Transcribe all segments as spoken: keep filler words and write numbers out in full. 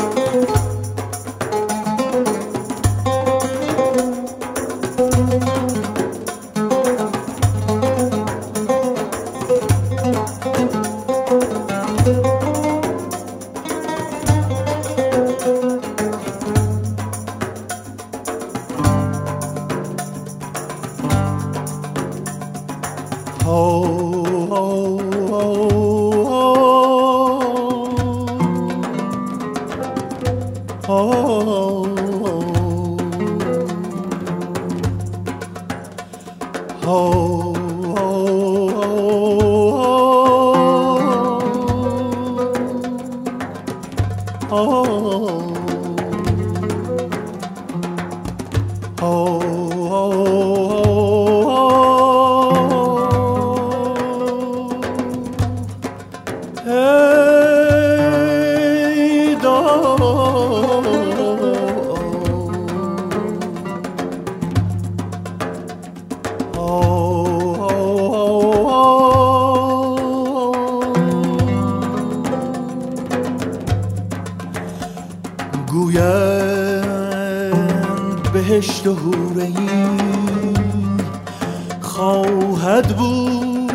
گویند بهشت و حور عین خواهد بود،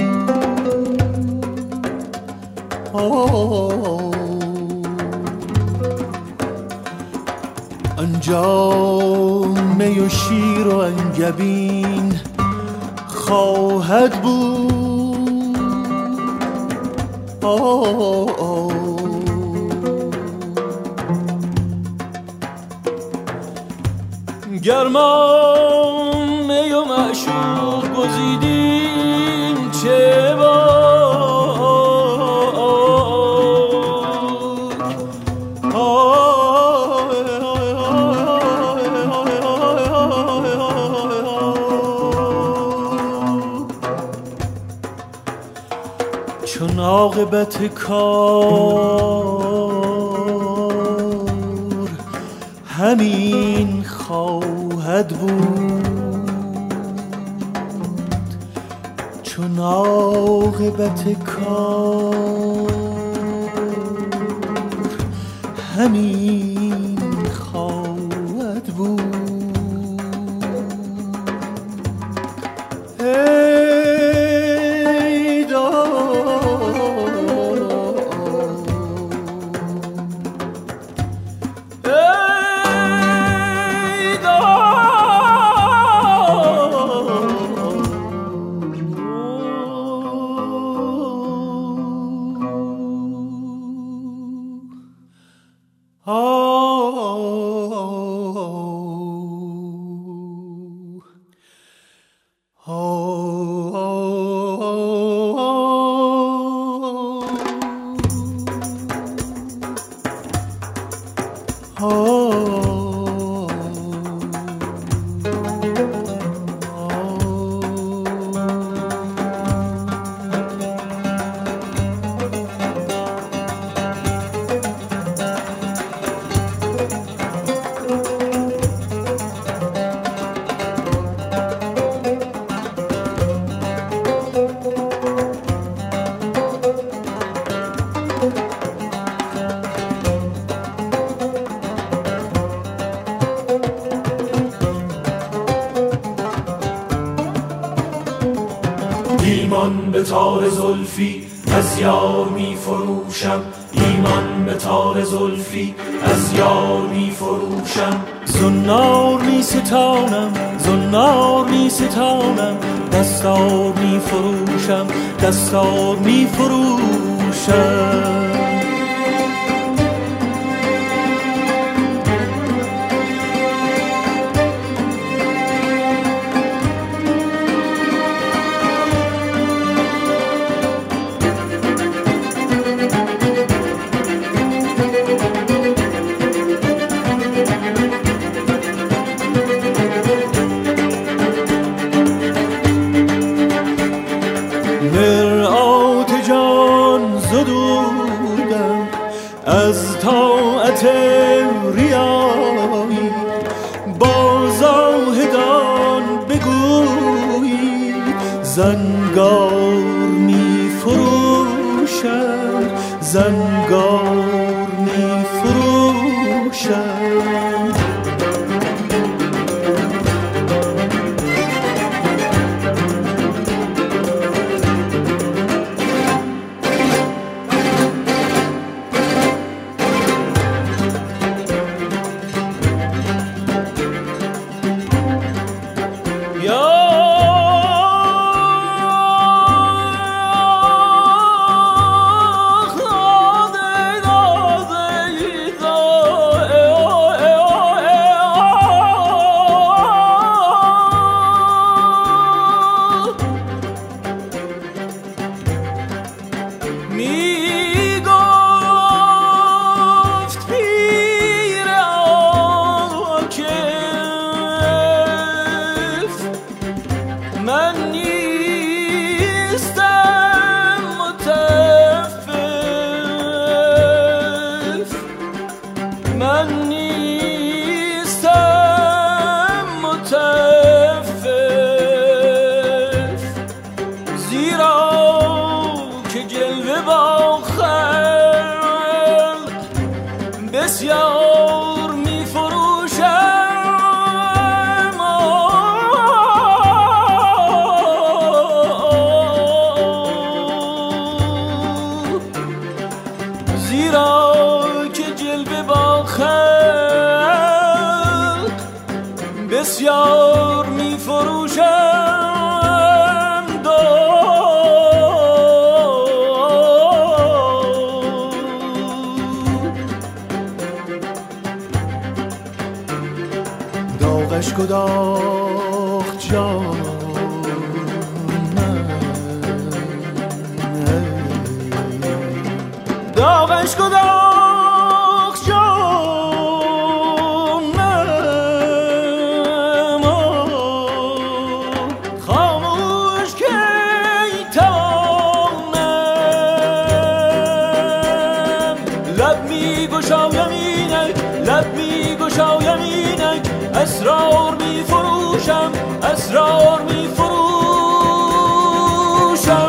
آنجا می و شیر و انگبین خواهد بود. آه آه گرما می و معشوق گزیدیم چه باد، چون عاقبت کار همین خواهد بود، چون عاقبت کار همین خواهد بود. ای ایمان به تار زلفی از یار می فروشم، ایمان به تار زلفی از یار می فروشم. زنار می ستانم، زنار می ستانم، دستار می فروشم، دستار می فروشم. مرآت جان زدودم از طاعت ریایی، با زاهدان بگویی زنگار می فروشم، زنگار می فروشم. فروشم. بسیار می فروشم، زیرا که جلوه با خلق بسیار می فروشم. داغش کداخت جان داغش کداخت جانم، خاموش که توانم لب می گشایم اینک، لب می گشایم اینک، اسرار می فروشم، اسرار می فروشم.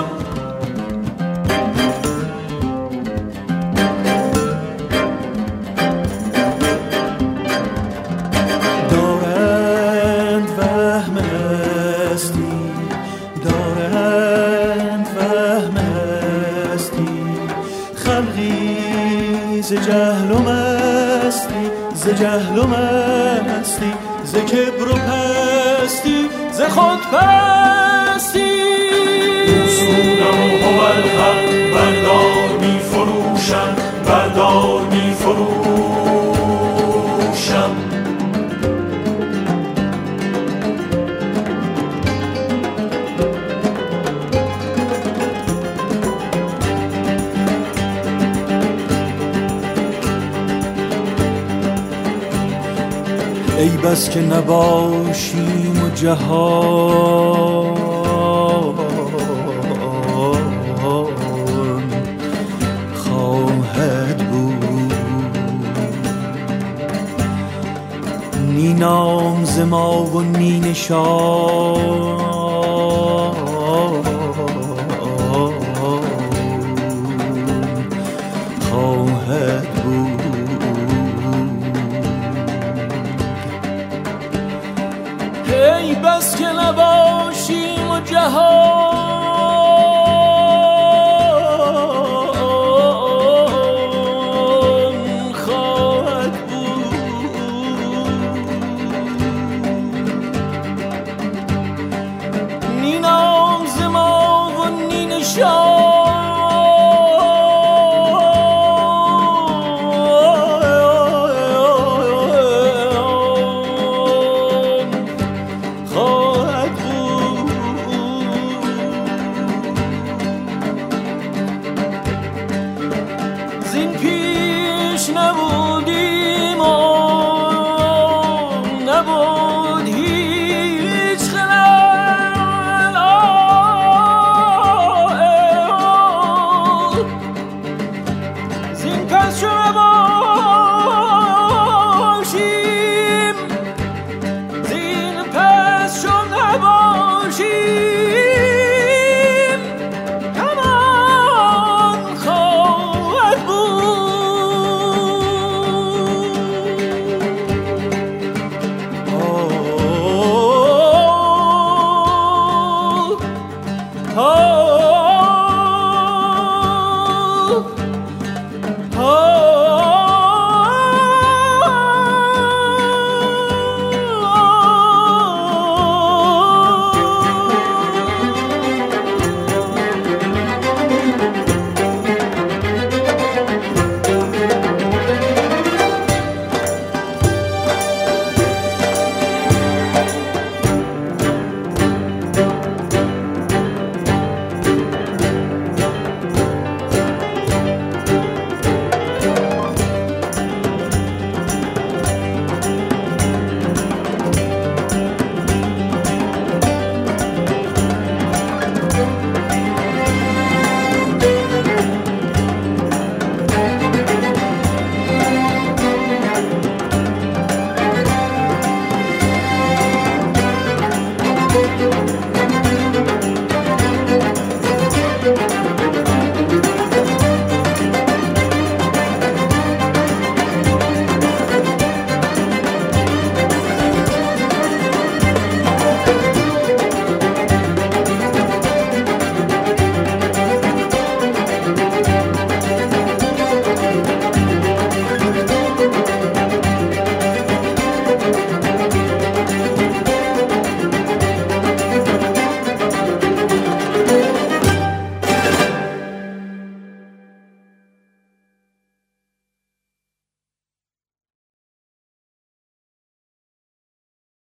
دارند وهم هستی، دارند وهم هستی، خلقی ز جهل و مستی، ز جهل و مستی، ز کبر و پستی، ز خود پستی. رسولم و الحق بردار می فروشم، بردار می فروشم. ای بس که نباشیم و جهان خواهد بود، نی نام ز ما و نی نشان خواهد بود. ای بس که نباشیم و جهان